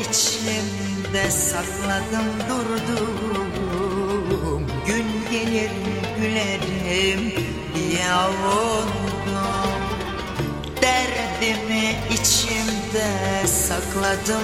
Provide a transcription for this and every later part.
içimde sakladım durdum. Gün gelir gülerim diye avundum. Derdimi içimde sakladım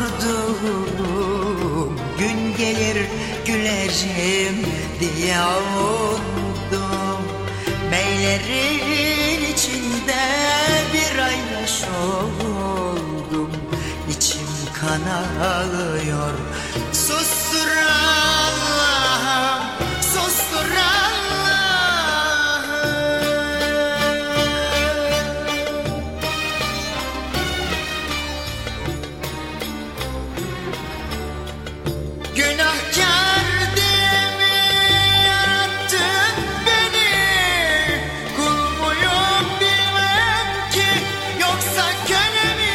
durdum. Gün gelir gülerim diye avundum. Meylerin içinde bir ayyaş oldum. İçim kan ağlıyor. Sustur Allah'ım, sustur Allah'ım. Günahkar diye mi yarattın beni? Kul muyum bilmem ki, yoksa köle mi?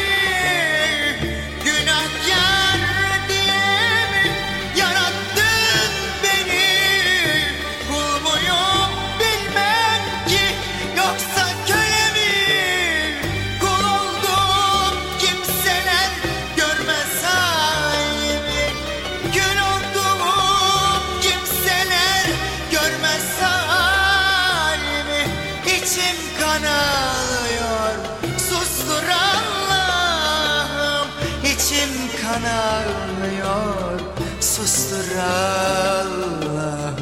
Günahkar diye mi yarattın beni? Kul muyum bilmem ki, yoksa köle mi? Kul oldum kimseler görmez halimi. Kül oldum kimseler görmez halimi. İçim kan ağlıyor. Sustur Allah'ım. İçim kan ağlıyor. Sustur Allah'ım.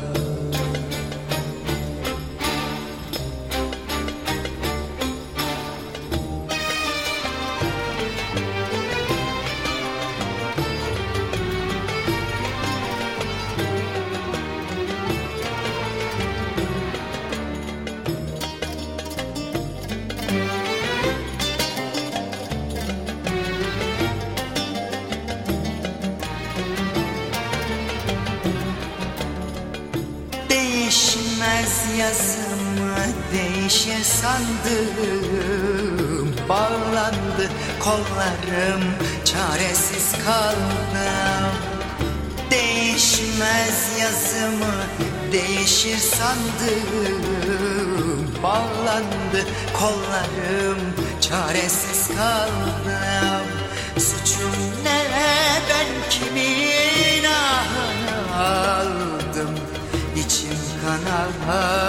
Değişmez yazımı değişir sandım. Bağlandı kollarım, çaresiz kaldım. Değişmez yazımı değişir sandım. Bağlandı kollarım, çaresiz kaldım. Suçum ne, ben kimin ahını aldım? İçim kan ağlıyor.